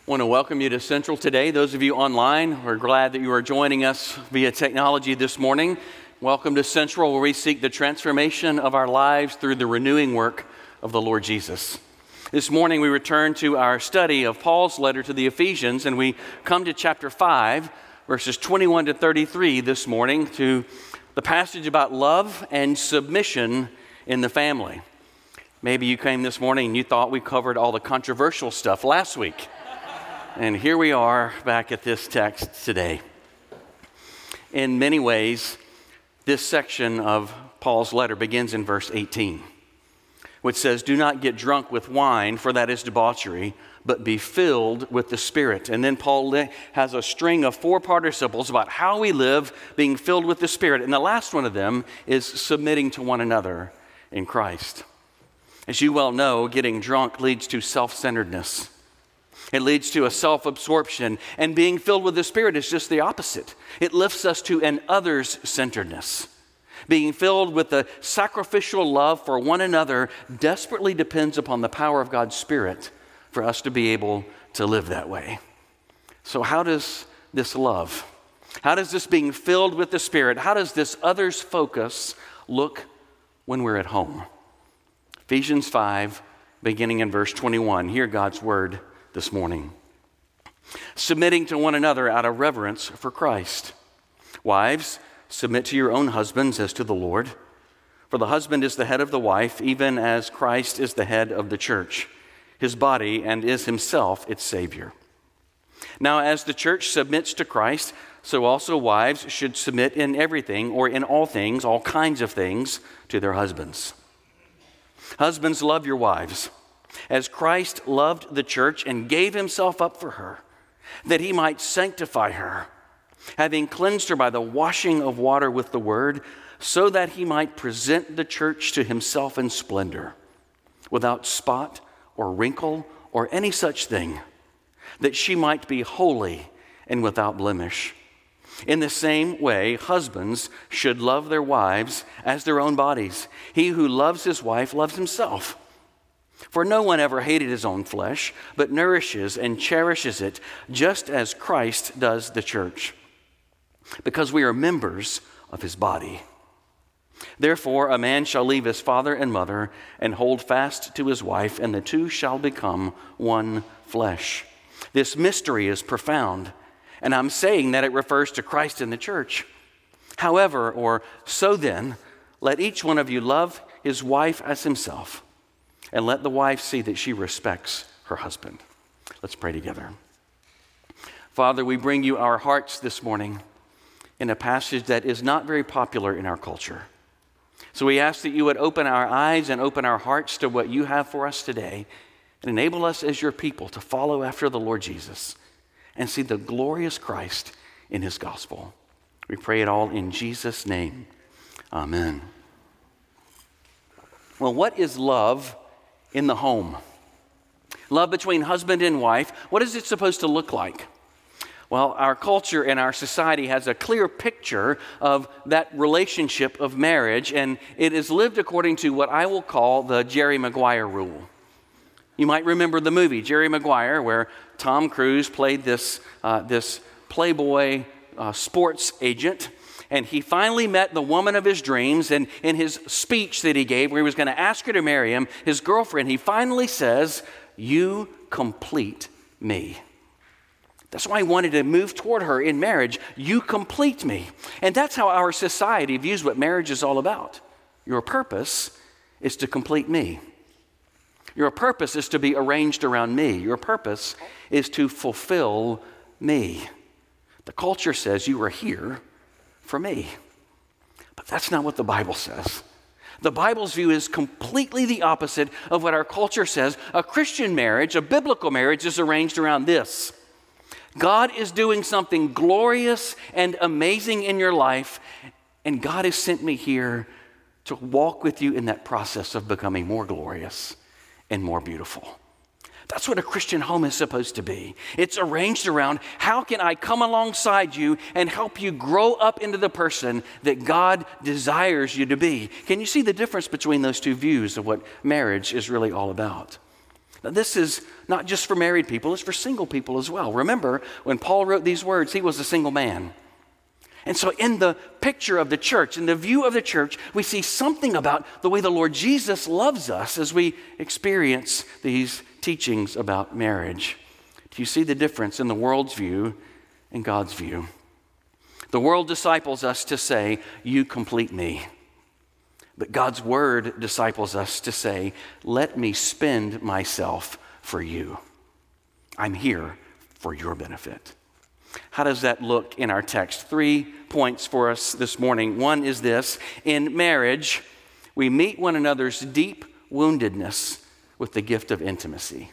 I want to welcome you to Central today. Those of you online, we're glad that you are joining us via technology this morning. Welcome to Central, where we seek the transformation of our lives through the renewing work of the Lord Jesus. This morning we return to our study of Paul's letter to the Ephesians, and we come to chapter 5, verses 21 to 33 this morning, to the passage about love and submission in the family. Maybe you came this morning and you thought we covered all the controversial stuff last week. And here we are back at this text today. In many ways, this section of Paul's letter begins in verse 18, which says, "Do not get drunk with wine, for that is debauchery, but be filled with the Spirit." And then Paul has a string of 4 participles about how we live being filled with the Spirit. And the last one of them is submitting to one another in Christ. As you well know, getting drunk leads to self-centeredness. It leads to a self-absorption, and being filled with the Spirit is just the opposite. It lifts us to an others-centeredness. Being filled with the sacrificial love for one another desperately depends upon the power of God's Spirit for us to be able to live that way. So how does this love, how does this being filled with the Spirit, how does this others focus look when we're at home? Ephesians 5, beginning in verse 21. Hear God's word this morning. "Submitting to one another out of reverence for Christ. Wives, submit to your own husbands as to the Lord. For the husband is the head of the wife, even as Christ is the head of the church, his body, and is himself its Savior. Now, as the church submits to Christ, so also wives should submit in everything, or in all things, all kinds of things, to their husbands. Husbands, love your wives, as Christ loved the church and gave himself up for her, that he might sanctify her, having cleansed her by the washing of water with the word, so that he might present the church to himself in splendor, without spot or wrinkle or any such thing, that she might be holy and without blemish. In the same way, husbands should love their wives as their own bodies. He who loves his wife loves himself. For no one ever hated his own flesh, but nourishes and cherishes it, just as Christ does the church, because we are members of his body. Therefore, a man shall leave his father and mother and hold fast to his wife, and the two shall become one flesh. This mystery is profound, and I'm saying that it refers to Christ and the church. However, or so then, let each one of you love his wife as himself, and let the wife see that she respects her husband." Let's pray together. Father, we bring you our hearts this morning in a passage that is not very popular in our culture. So we ask that you would open our eyes and open our hearts to what you have for us today, and enable us as your people to follow after the Lord Jesus and see the glorious Christ in his gospel. We pray it all in Jesus' name. Amen. Well, what is love in the home? Love between husband and wife, what is it supposed to look like? Well, our culture and our society has a clear picture of that relationship of marriage, and it is lived according to what I will call the Jerry Maguire rule. You might remember the movie Jerry Maguire, where Tom Cruise played this playboy sports agent, and he finally met the woman of his dreams. And in his speech that he gave, where he was going to ask her to marry him, his girlfriend, he finally says, "You complete me." That's why he wanted to move toward her in marriage. You complete me. And that's how our society views what marriage is all about. Your purpose is to complete me. Your purpose is to be arranged around me. Your purpose is to fulfill me. The culture says you are here for me. But that's not what the Bible says. The Bible's view is completely the opposite of what our culture says. A Christian marriage, a biblical marriage, is arranged around this. God is doing something glorious and amazing in your life, and God has sent me here to walk with you in that process of becoming more glorious and more beautiful. That's what a Christian home is supposed to be. It's arranged around, how can I come alongside you and help you grow up into the person that God desires you to be? Can you see the difference between those two views of what marriage is really all about? Now, this is not just for married people, it's for single people as well. Remember, when Paul wrote these words, he was a single man. And so in the picture of the church, in the view of the church, we see something about the way the Lord Jesus loves us as we experience these teachings about marriage. Do you see the difference in the world's view and God's view? The world disciples us to say, "You complete me." But God's word disciples us to say, "Let me spend myself for you. I'm here for your benefit." How does that look in our text? 3 points for us this morning. One is this: in marriage, we meet one another's deep woundedness with the gift of intimacy.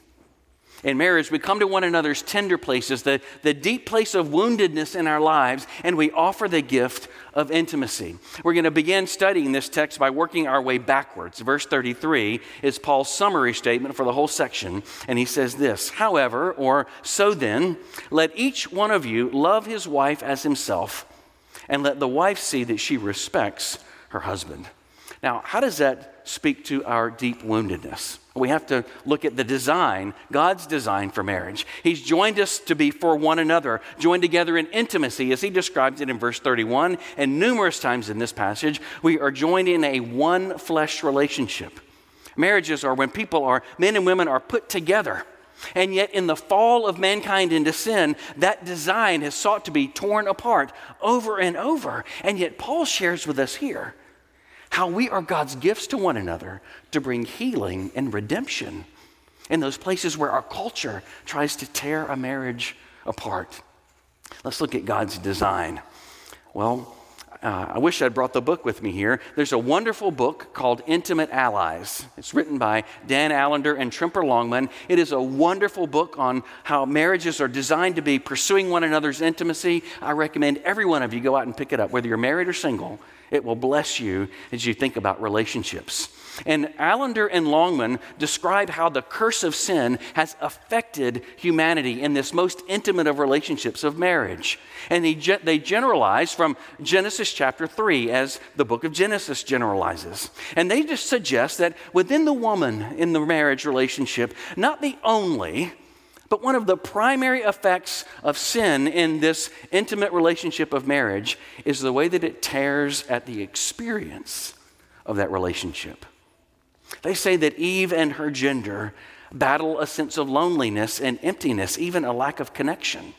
In marriage, we come to one another's tender places, the deep place of woundedness in our lives, and we offer the gift of intimacy. We're going to begin studying this text by working our way backwards. Verse 33 is Paul's summary statement for the whole section, and he says this: "However," or "so then, let each one of you love his wife as himself, and let the wife see that she respects her husband." Now, how does that speak to our deep woundedness? We have to look at the design, God's design for marriage. He's joined us to be for one another, joined together in intimacy, as he describes it in verse 31, and numerous times in this passage, we are joined in a one flesh relationship. Marriages are when men and women are put together. And yet in the fall of mankind into sin, that design has sought to be torn apart over and over. And yet Paul shares with us here how we are God's gifts to one another to bring healing and redemption in those places where our culture tries to tear a marriage apart. Let's look at God's design. Well, I wish I'd brought the book with me here. There's a wonderful book called Intimate Allies. It's written by Dan Allender and Tremper Longman. It is a wonderful book on how marriages are designed to be pursuing one another's intimacy. I recommend every one of you go out and pick it up, whether you're married or single. It will bless you as you think about relationships. And Allender and Longman describe how the curse of sin has affected humanity in this most intimate of relationships of marriage. And they generalize from Genesis chapter 3, as the book of Genesis generalizes. And they just suggest that within the woman in the marriage relationship, not the only, but one of the primary effects of sin in this intimate relationship of marriage is the way that it tears at the experience of that relationship. They say that Eve and her gender battle a sense of loneliness and emptiness, even a lack of connection.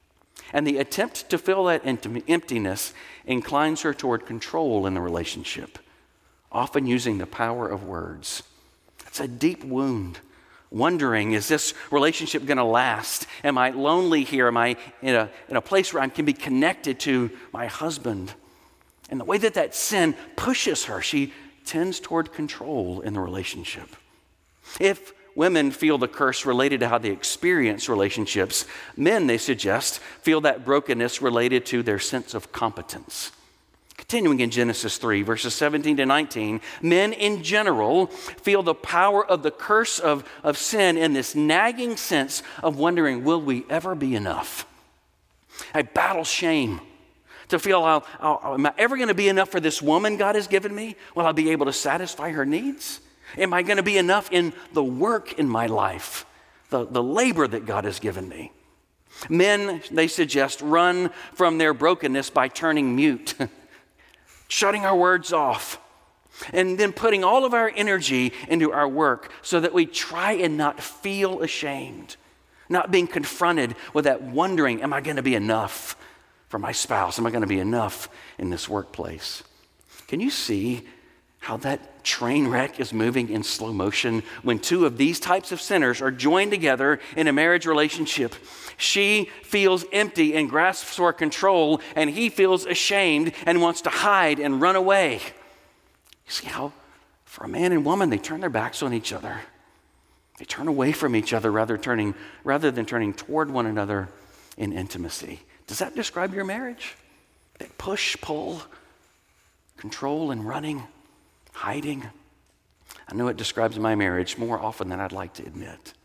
And the attempt to fill that emptiness inclines her toward control in the relationship, often using the power of words. It's a deep wound. Wondering, is this relationship going to last? Am I lonely here? Am I in a place where I can be connected to my husband? And the way that sin pushes her, she tends toward control in the relationship. If women feel the curse related to how they experience relationships, men, they suggest, feel that brokenness related to their sense of competence. Continuing in Genesis 3, verses 17 to 19, men in general feel the power of the curse of sin in this nagging sense of wondering, will we ever be enough? I battle shame to feel, am I ever going to be enough for this woman God has given me? Will I be able to satisfy her needs? Am I going to be enough in the work in my life, the labor that God has given me? Men, they suggest, run from their brokenness by turning mute, shutting our words off, and then putting all of our energy into our work so that we try and not feel ashamed, not being confronted with that wondering, am I going to be enough for my spouse? Am I going to be enough in this workplace? Can you see how that train wreck is moving in slow motion when two of these types of sinners are joined together in a marriage relationship? She feels empty and grasps for control, and he feels ashamed and wants to hide and run away. You see how for a man and woman, they turn their backs on each other. They turn away from each other rather than turning toward one another in intimacy. Does that describe your marriage? That push, pull, control and running, hiding? I know it describes my marriage more often than I'd like to admit.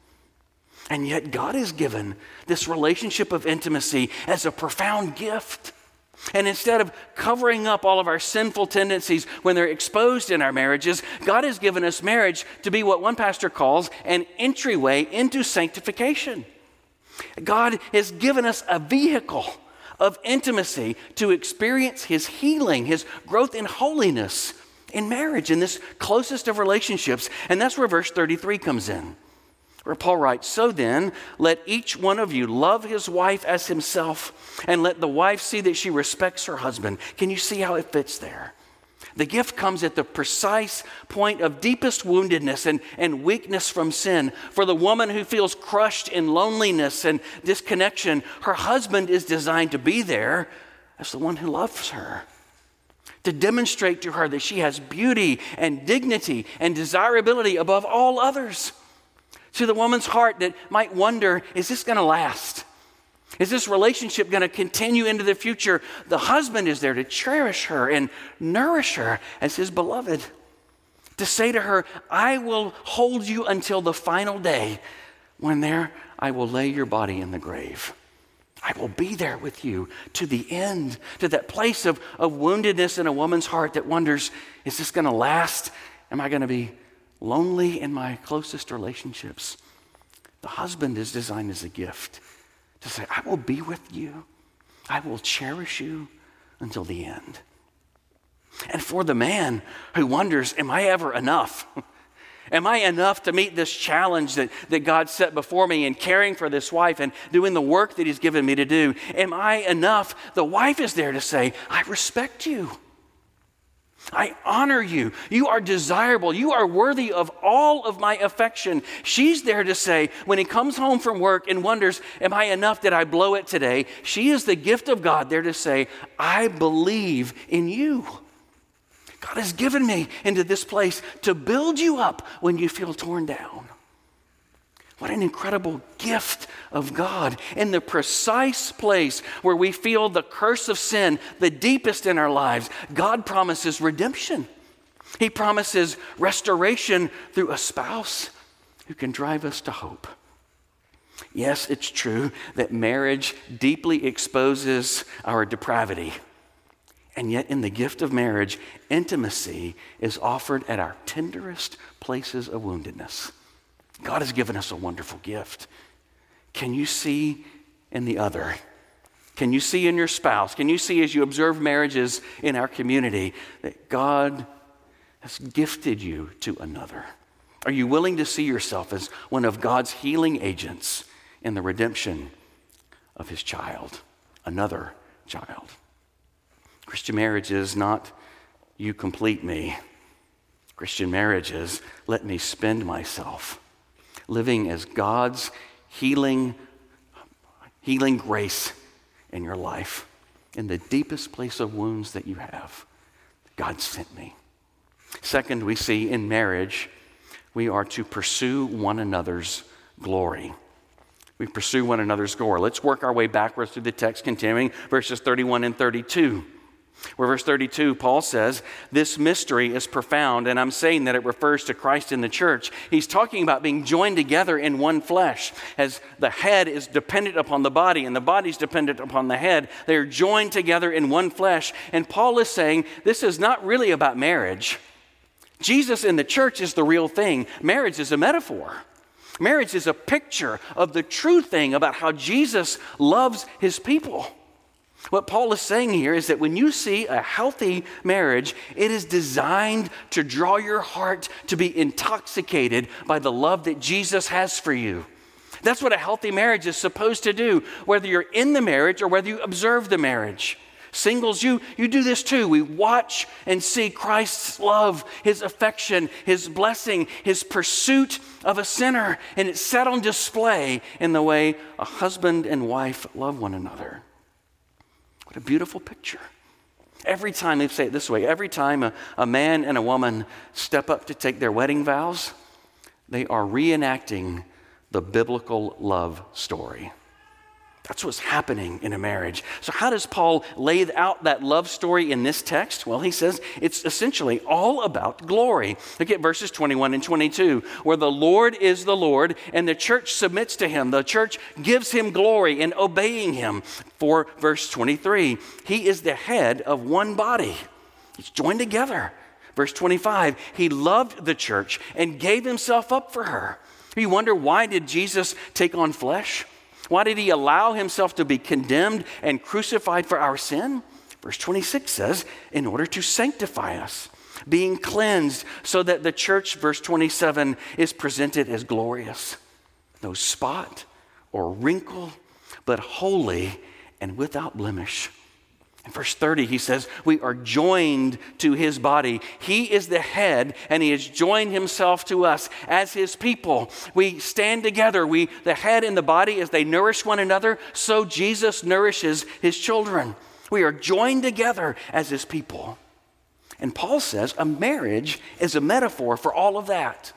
And yet God has given this relationship of intimacy as a profound gift. And instead of covering up all of our sinful tendencies when they're exposed in our marriages, God has given us marriage to be what one pastor calls an entryway into sanctification. God has given us a vehicle of intimacy to experience his healing, his growth in holiness in marriage, in this closest of relationships. And that's where verse 33 comes in, where Paul writes, "So then, let each one of you love his wife as himself, and let the wife see that she respects her husband." Can you see how it fits there? The gift comes at the precise point of deepest woundedness and weakness from sin. For the woman who feels crushed in loneliness and disconnection, her husband is designed to be there as the one who loves her, to demonstrate to her that she has beauty and dignity and desirability above all others. To the woman's heart that might wonder, is this going to last? Is this relationship going to continue into the future? The husband is there to cherish her and nourish her as his beloved, to say to her, "I will hold you until the final day, when there I will lay your body in the grave. I will be there with you to the end," to that place of woundedness in a woman's heart that wonders, is this going to last? Am I going to be lonely in my closest relationships? The husband is designed as a gift to say, "I will be with you. I will cherish you until the end." And for the man who wonders, am I ever enough? Am I enough to meet this challenge that God set before me in caring for this wife and doing the work that he's given me to do? Am I enough? The wife is there to say, "I respect you. I honor you. You are desirable. You are worthy of all of my affection." She's there to say, when he comes home from work and wonders, am I enough? Did I blow it today? She is the gift of God there to say, "I believe in you. God has given me into this place to build you up when you feel torn down." What an incredible gift of God. In the precise place where we feel the curse of sin the deepest in our lives, God promises redemption. He promises restoration through a spouse who can drive us to hope. Yes, it's true that marriage deeply exposes our depravity. And yet in the gift of marriage, intimacy is offered at our tenderest places of woundedness. God has given us a wonderful gift. Can you see in the other? Can you see in your spouse? Can you see as you observe marriages in our community that God has gifted you to another? Are you willing to see yourself as one of God's healing agents in the redemption of his child, another child? Christian marriage is not "you complete me." Christian marriage is "let me spend myself living as God's healing grace in your life, in the deepest place of wounds that you have. God sent me." Second, we see in marriage, we are to pursue one another's glory. We pursue one another's glory. Let's work our way backwards through the text, continuing verses 31 and 32. Where verse 32, Paul says, "This mystery is profound," and I'm saying that it refers to Christ in the church. He's talking about being joined together in one flesh. As the head is dependent upon the body and the body is dependent upon the head, they are joined together in one flesh. And Paul is saying this is not really about marriage. Jesus in the church is the real thing. Marriage is a metaphor. Marriage is a picture of the true thing about how Jesus loves his people. What Paul is saying here is that when you see a healthy marriage, it is designed to draw your heart to be intoxicated by the love that Jesus has for you. That's what a healthy marriage is supposed to do, whether you're in the marriage or whether you observe the marriage. Singles, you do this too. We watch and see Christ's love, his affection, his blessing, his pursuit of a sinner, and it's set on display in the way a husband and wife love one another. What a beautiful picture. Every time, they say it this way, every time a man and a woman step up to take their wedding vows, they are reenacting the biblical love story. That's what's happening in a marriage. So how does Paul lay out that love story in this text? Well, he says it's essentially all about glory. Look at verses 21 and 22, where the Lord is the Lord and the church submits to him. The church gives him glory in obeying him. For verse 23, he is the head of one body. It's joined together. Verse 25, he loved the church and gave himself up for her. You wonder, why did Jesus take on flesh? Why did he allow himself to be condemned and crucified for our sin? Verse 26 says, in order to sanctify us, being cleansed so that the church, verse 27, is presented as glorious. No spot or wrinkle, but holy and without blemish. In verse 30, he says, we are joined to his body. He is the head, and he has joined himself to us as his people. We stand together. The head and the body, as they nourish one another, so Jesus nourishes his children. We are joined together as his people. And Paul says a marriage is a metaphor for all of that.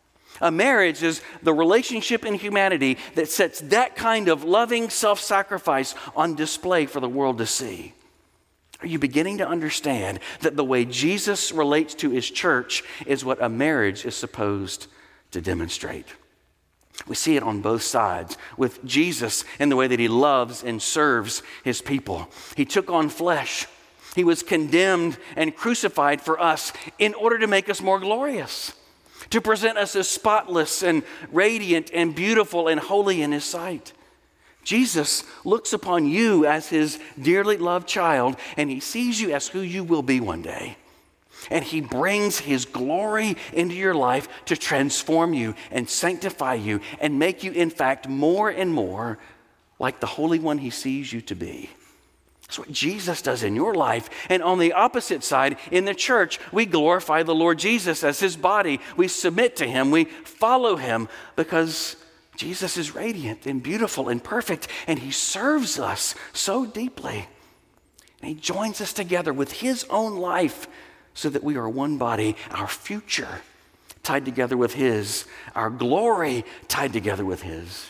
A marriage is the relationship in humanity that sets that kind of loving self-sacrifice on display for the world to see. Are you beginning to understand that the way Jesus relates to his church is what a marriage is supposed to demonstrate? We see it on both sides with Jesus in the way that he loves and serves his people. He took on flesh. He was condemned and crucified for us in order to make us more glorious, to present us as spotless and radiant and beautiful and holy in his sight. Jesus looks upon you as his dearly loved child, and he sees you as who you will be one day. And he brings his glory into your life to transform you and sanctify you and make you, in fact, more and more like the Holy One he sees you to be. That's what Jesus does in your life. And on the opposite side, in the church, we glorify the Lord Jesus as his body. We submit to him. We follow him because Jesus is radiant and beautiful and perfect, and he serves us so deeply. And he joins us together with his own life so that we are one body, our future tied together with his, our glory tied together with his.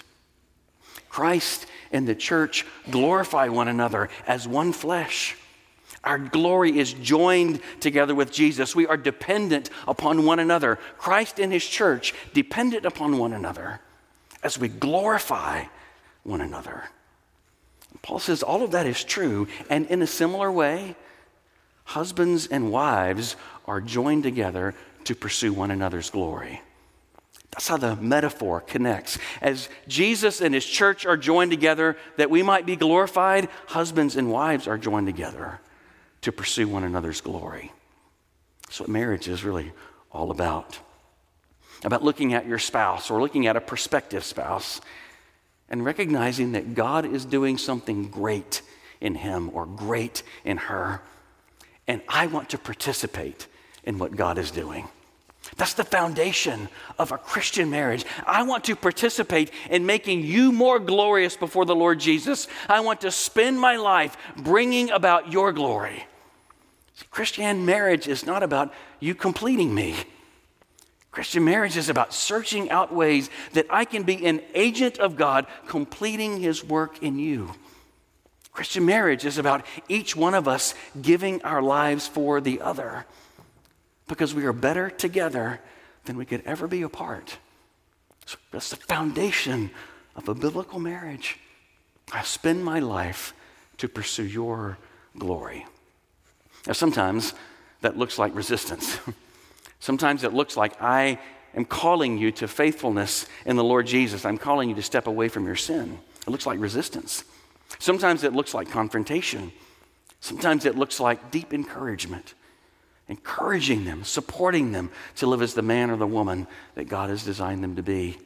Christ and the church glorify one another as one flesh. Our glory is joined together with Jesus. We are dependent upon one another. Christ and his church dependent upon one another as we glorify one another. Paul says all of that is true, and in a similar way, husbands and wives are joined together to pursue one another's glory. That's how the metaphor connects. As Jesus and his church are joined together that we might be glorified, husbands and wives are joined together to pursue one another's glory. That's what marriage is really all about. About looking at your spouse or looking at a prospective spouse and recognizing that God is doing something great in him or great in her. And I want to participate in what God is doing. That's the foundation of a Christian marriage. I want to participate in making you more glorious before the Lord Jesus. I want to spend my life bringing about your glory. See, Christian marriage is not about you completing me. Christian marriage is about searching out ways that I can be an agent of God completing his work in you. Christian marriage is about each one of us giving our lives for the other because we are better together than we could ever be apart. So that's the foundation of a biblical marriage. I spend my life to pursue your glory. Now, sometimes that looks like resistance. Sometimes it looks like I am calling you to faithfulness in the Lord Jesus. I'm calling you to step away from your sin. It looks like resistance. Sometimes it looks like confrontation. Sometimes it looks like deep encouragement, encouraging them, supporting them to live as the man or the woman that God has designed them to be.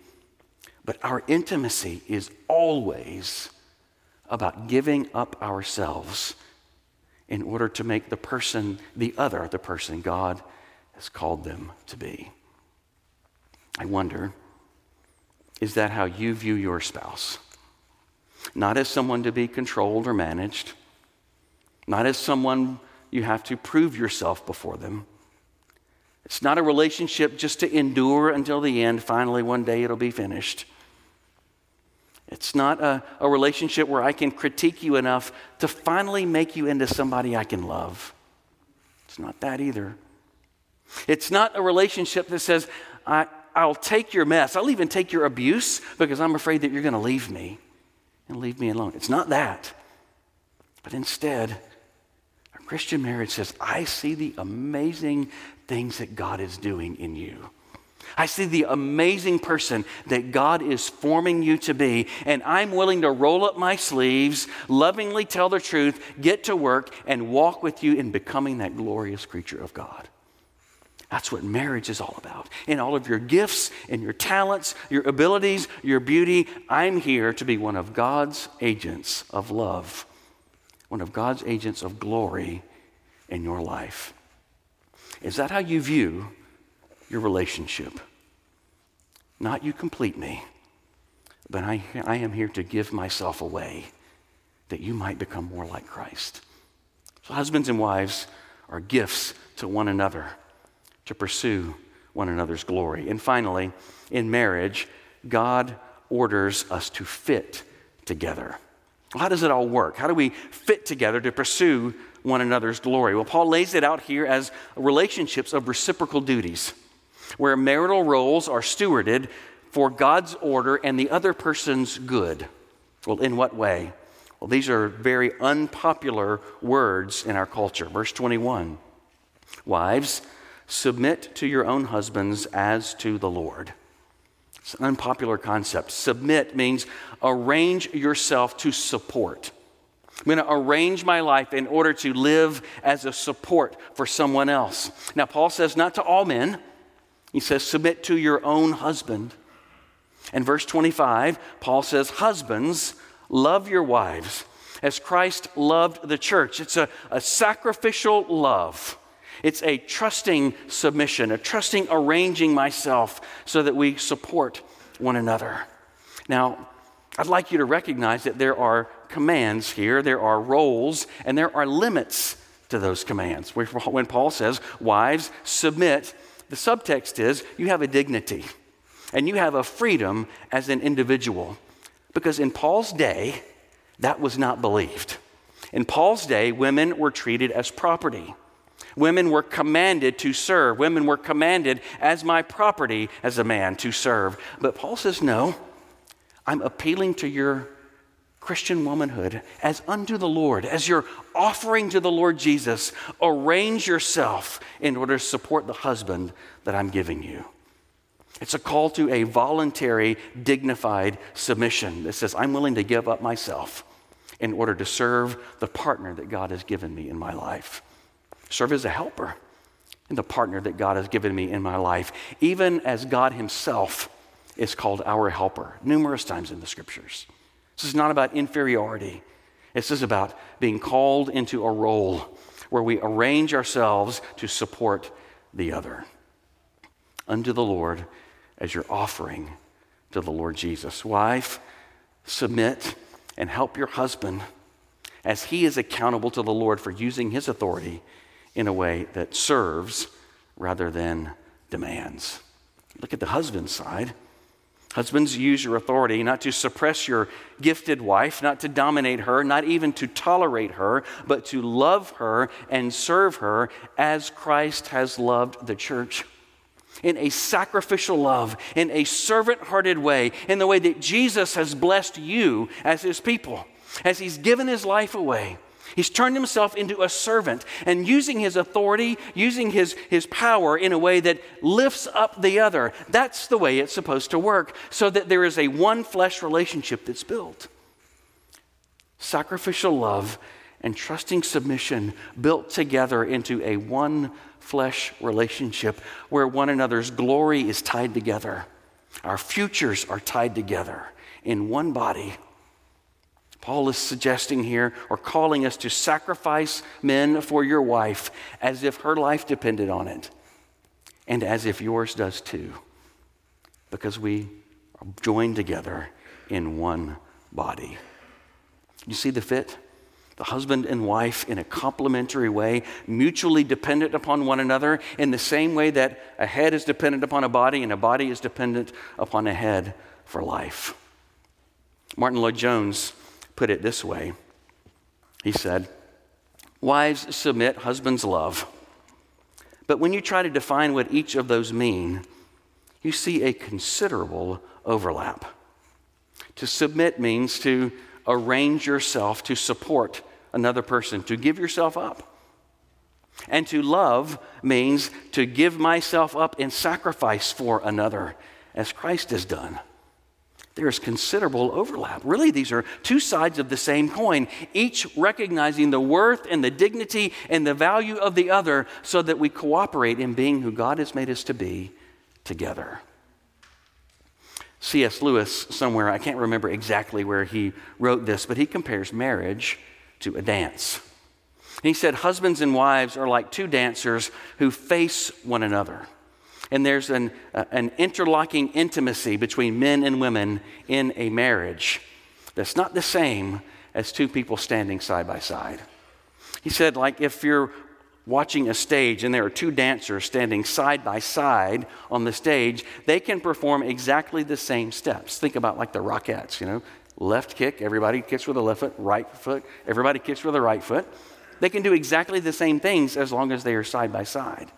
But our intimacy is always about giving up ourselves in order to make the person God has called them to be. I wonder, is that how you view your spouse? Not as someone to be controlled or managed, not as someone you have to prove yourself before them. It's not a relationship just to endure until the end. Finally, one day it'll be finished. It's not a relationship where I can critique you enough to finally make you into somebody I can love. It's not that either. It's not a relationship that says, I'll take your mess. I'll even take your abuse because I'm afraid that you're going to leave me and leave me alone. It's not that. But instead, a Christian marriage says, I see the amazing things that God is doing in you. I see the amazing person that God is forming you to be, and I'm willing to roll up my sleeves, lovingly tell the truth, get to work, and walk with you in becoming that glorious creature of God. That's what marriage is all about. In all of your gifts and your talents, your abilities, your beauty, I'm here to be one of God's agents of love, one of God's agents of glory in your life. Is that how you view your relationship? Not you complete me, but I am here to give myself away that you might become more like Christ. So husbands and wives are gifts to one another to pursue one another's glory. And finally, in marriage, God orders us to fit together. Well, how does it all work? How do we fit together to pursue one another's glory? Well, Paul lays it out here as relationships of reciprocal duties, where marital roles are stewarded for God's order and the other person's good. Well, in what way? Well, these are very unpopular words in our culture. Verse 21, wives, submit to your own husbands as to the Lord. It's an unpopular concept. Submit means arrange yourself to support. I'm going to arrange my life in order to live as a support for someone else. Now, Paul says not to all men. He says, submit to your own husband. And verse 25, Paul says, husbands, love your wives as Christ loved the church. It's a sacrificial love. It's a trusting submission, a trusting arranging myself so that we support one another. Now, I'd like you to recognize that there are commands here, there are roles, and there are limits to those commands. When Paul says, wives, submit, the subtext is you have a dignity and you have a freedom as an individual. Because in Paul's day, that was not believed. In Paul's day, women were treated as property. Women were commanded to serve. Women were commanded as my property as a man to serve. But Paul says, no, I'm appealing to your Christian womanhood as unto the Lord, as you're offering to the Lord Jesus. Arrange yourself in order to support the husband that I'm giving you. It's a call to a voluntary, dignified submission that says, I'm willing to give up myself in order to serve the partner that God has given me in my life. Serve as a helper in the partner that God has given me in my life, even as God himself is called our helper numerous times in the scriptures. This is not about inferiority. This is about being called into a role where we arrange ourselves to support the other. Unto the Lord as your offering to the Lord Jesus. Wife, submit and help your husband as he is accountable to the Lord for using his authority in a way that serves rather than demands. Look at the husband's side. Husbands, use your authority not to suppress your gifted wife, not to dominate her, not even to tolerate her, but to love her and serve her as Christ has loved the church. In a sacrificial love, in a servant-hearted way, in the way that Jesus has blessed you as his people, as he's given his life away. He's turned himself into a servant and using his authority, using his power in a way that lifts up the other. That's the way it's supposed to work, so that there is a one flesh relationship that's built. Sacrificial love and trusting submission built together into a one flesh relationship where one another's glory is tied together. Our futures are tied together in one body. Paul is suggesting here, or calling us to sacrifice men for your wife as if her life depended on it, and as if yours does too, because we are joined together in one body. You see the fit? The husband and wife in a complementary way, mutually dependent upon one another in the same way that a head is dependent upon a body and a body is dependent upon a head for life. Martin Lloyd-Jones put it this way. He said, "Wives submit, husbands love. But when you try to define what each of those mean, you see a considerable overlap. To submit means to arrange yourself to support another person, to give yourself up. And to love means to give myself up in sacrifice for another, as Christ has done. There's considerable overlap. Really, these are two sides of the same coin, each recognizing the worth and the dignity and the value of the other so that we cooperate in being who God has made us to be together." C.S. Lewis, somewhere, I can't remember exactly where he wrote this, but he compares marriage to a dance. He said, husbands and wives are like two dancers who face one another. And there's an interlocking intimacy between men and women in a marriage that's not the same as two people standing side by side. He said, like if you're watching a stage and there are two dancers standing side by side on the stage, they can perform exactly the same steps. Think about like the Rockettes, left kick, everybody kicks with the left foot, right foot, everybody kicks with the right foot. They can do exactly the same things as long as they are side by side.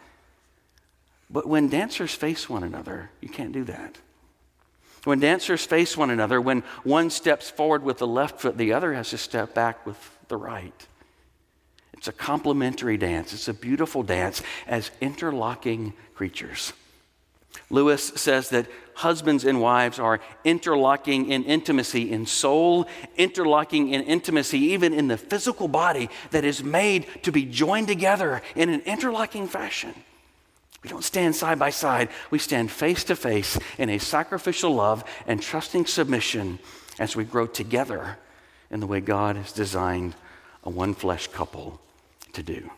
But when dancers face one another, you can't do that. When dancers face one another, when one steps forward with the left foot, the other has to step back with the right. It's a complementary dance. It's a beautiful dance as interlocking creatures. Lewis says that husbands and wives are interlocking in intimacy in soul, interlocking in intimacy even in the physical body that is made to be joined together in an interlocking fashion. We don't stand side by side. We stand face to face in a sacrificial love and trusting submission as we grow together in the way God has designed a one-flesh couple to do.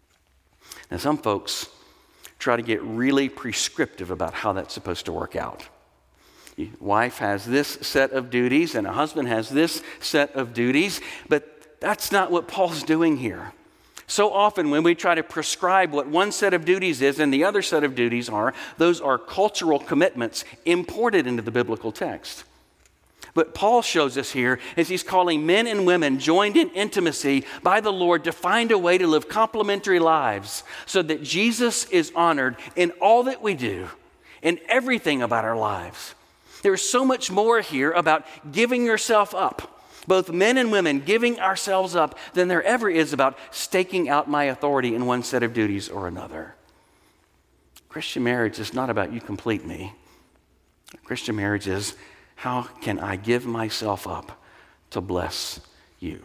Now, some folks try to get really prescriptive about how that's supposed to work out. A wife has this set of duties and a husband has this set of duties, but that's not what Paul's doing here. So often when we try to prescribe what one set of duties is and the other set of duties are, those are cultural commitments imported into the biblical text. But Paul shows us here as he's calling men and women joined in intimacy by the Lord to find a way to live complementary lives so that Jesus is honored in all that we do, in everything about our lives. There's so much more here about giving yourself up, both men and women giving ourselves up, than there ever is about staking out my authority in one set of duties or another. Christian marriage is not about you complete me. Christian marriage is, how can I give myself up to bless you?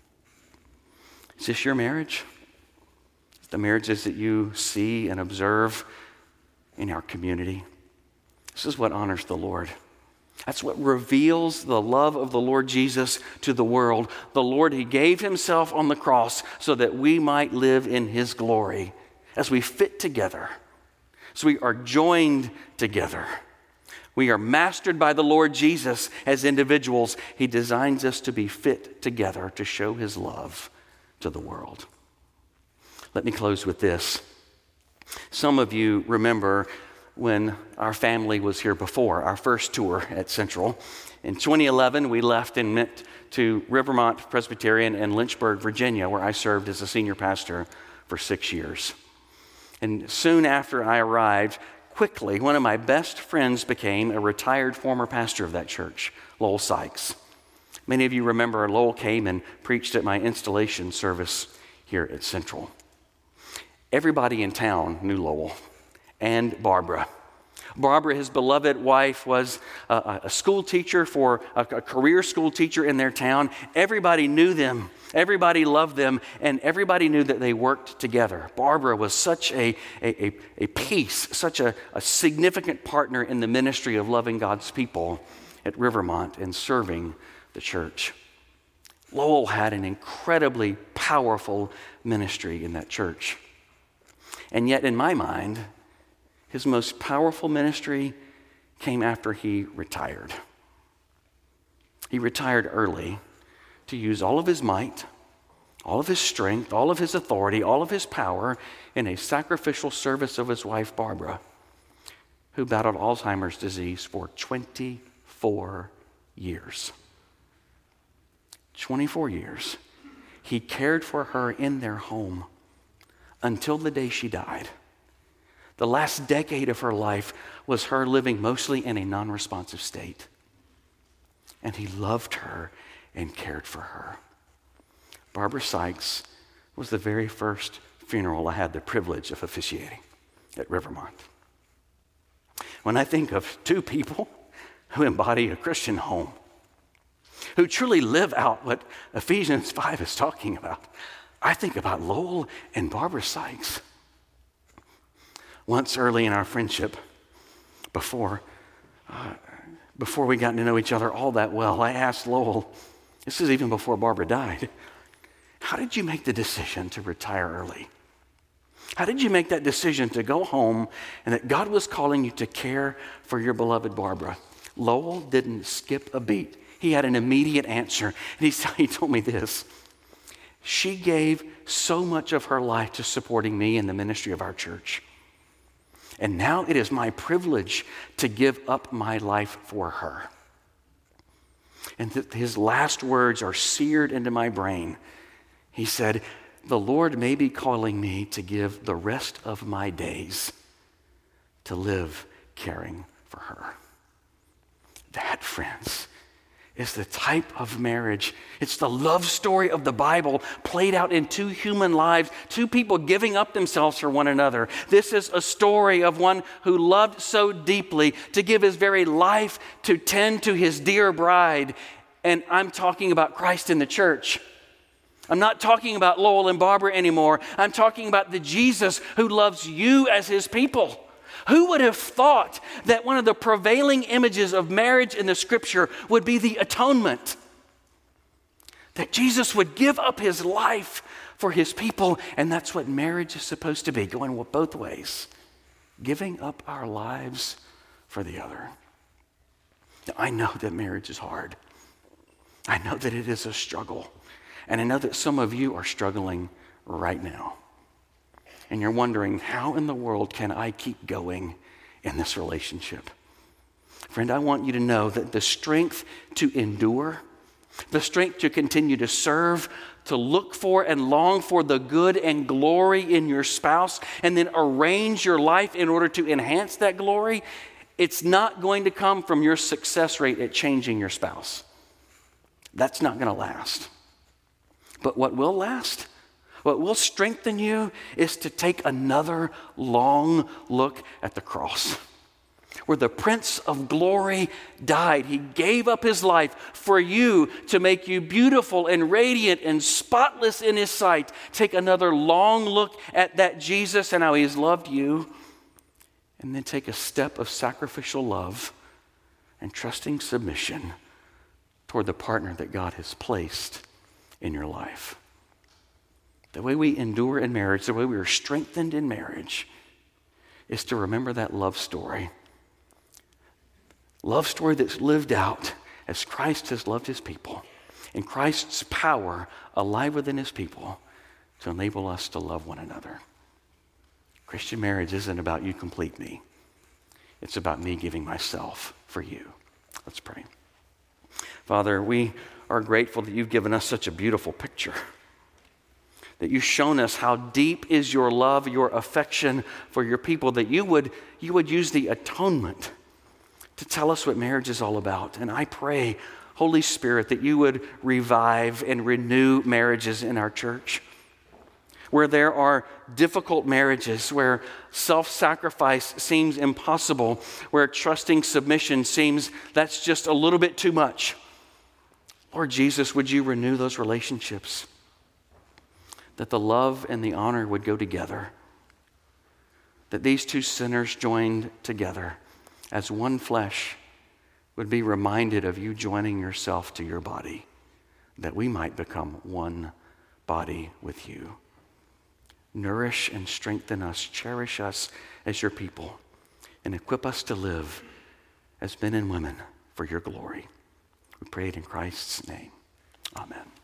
Is this your marriage? The marriages that you see and observe in our community? This is what honors the Lord. That's what reveals the love of the Lord Jesus to the world. The Lord, He gave Himself on the cross so that we might live in His glory as we fit together. So we are joined together. We are mastered by the Lord Jesus as individuals. He designs us to be fit together to show His love to the world. Let me close with this. Some of you remember when our family was here before, our first tour at Central. In 2011, we left and went to Rivermont Presbyterian in Lynchburg, Virginia, where I served as a senior pastor for 6 years. And soon after I arrived, quickly, one of my best friends became a retired former pastor of that church, Lowell Sykes. Many of you remember Lowell came and preached at my installation service here at Central. Everybody in town knew Lowell and Barbara. Barbara, his beloved wife, was a school teacher for a career school teacher in their town. Everybody knew them. Everybody loved them, and everybody knew that they worked together. Barbara was such a piece, such a significant partner in the ministry of loving God's people at Rivermont and serving the church. Lowell had an incredibly powerful ministry in that church. And yet, in my mind, his most powerful ministry came after he retired. He retired early to use all of his might, all of his strength, all of his authority, all of his power in a sacrificial service of his wife, Barbara, who battled Alzheimer's disease for 24 years. 24 years, he cared for her in their home until the day she died. The last decade of her life was her living mostly in a non-responsive state. And he loved her and cared for her. Barbara Sykes was the very first funeral I had the privilege of officiating at Rivermont. When I think of two people who embody a Christian home, who truly live out what Ephesians 5 is talking about, I think about Lowell and Barbara Sykes. Once early in our friendship, before we got to know each other all that well, I asked Lowell, this is even before Barbara died, how did you make the decision to retire early? How did you make that decision to go home and that God was calling you to care for your beloved Barbara? Lowell didn't skip a beat. He had an immediate answer. And he told me this. She gave so much of her life to supporting me in the ministry of our church. And now it is my privilege to give up my life for her. And his last words are seared into my brain. He said, the Lord may be calling me to give the rest of my days to live caring for her. That, friends, is the type of marriage. It's the love story of the Bible played out in two human lives, two people giving up themselves for one another. This is a story of one who loved so deeply to give his very life to tend to his dear bride. And I'm talking about Christ in the church. I'm not talking about Lowell and Barbara anymore. I'm talking about the Jesus who loves you as his people. Who would have thought that one of the prevailing images of marriage in the scripture would be the atonement? That Jesus would give up his life for his people, and that's what marriage is supposed to be, going both ways. Giving up our lives for the other. Now, I know that marriage is hard. I know that it is a struggle. And I know that some of you are struggling right now. And you're wondering, how in the world can I keep going in this relationship? Friend, I want you to know that the strength to endure, the strength to continue to serve, to look for and long for the good and glory in your spouse, and then arrange your life in order to enhance that glory, it's not going to come from your success rate at changing your spouse. That's not going to last. But what will last, what will strengthen you, is to take another long look at the cross, where the Prince of Glory died. He gave up his life for you to make you beautiful and radiant and spotless in his sight. Take another long look at that Jesus and how he has loved you, and then take a step of sacrificial love and trusting submission toward the partner that God has placed in your life. The way we endure in marriage, the way we are strengthened in marriage, is to remember that love story. Love story that's lived out as Christ has loved his people, and Christ's power alive within his people to enable us to love one another. Christian marriage isn't about you complete me. It's about me giving myself for you. Let's pray. Father, we are grateful that you've given us such a beautiful picture, that you've shown us how deep is your love, your affection for your people, that you would use the atonement to tell us what marriage is all about. And I pray, Holy Spirit, that you would revive and renew marriages in our church, where there are difficult marriages, where self-sacrifice seems impossible, where trusting submission seems that's just a little bit too much. Lord Jesus, would you renew those relationships? That the love and the honor would go together. That these two sinners joined together as one flesh would be reminded of you joining yourself to your body, that we might become one body with you. Nourish and strengthen us, cherish us as your people, and equip us to live as men and women for your glory. We pray it in Christ's name. Amen.